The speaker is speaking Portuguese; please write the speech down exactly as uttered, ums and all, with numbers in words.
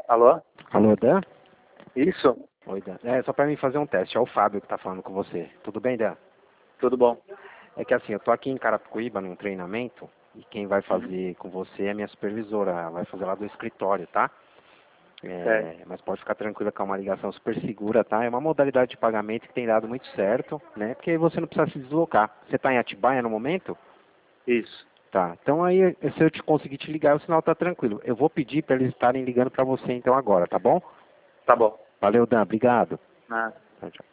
Alô? Alô, Dan? Isso? Oi, Dan. É só pra mim fazer um teste. É o Fábio que tá falando com você. Tudo bem, Dan? Tudo bom? É que assim, eu tô aqui em Carapicuíba num treinamento e quem vai fazer com você é a minha supervisora. Ela vai fazer lá do escritório, tá? É. É, mas pode ficar tranquila que é uma ligação super segura, tá? É uma modalidade de pagamento que tem dado muito certo, né? Porque você não precisa se deslocar. Você tá em Atibaia no momento? Isso. Tá. Então aí, se eu te conseguir te ligar, o sinal tá tranquilo. Eu vou pedir pra eles estarem ligando pra você então agora, tá bom? Tá bom. Valeu, Dan. Obrigado. Nada. Tchau, tchau.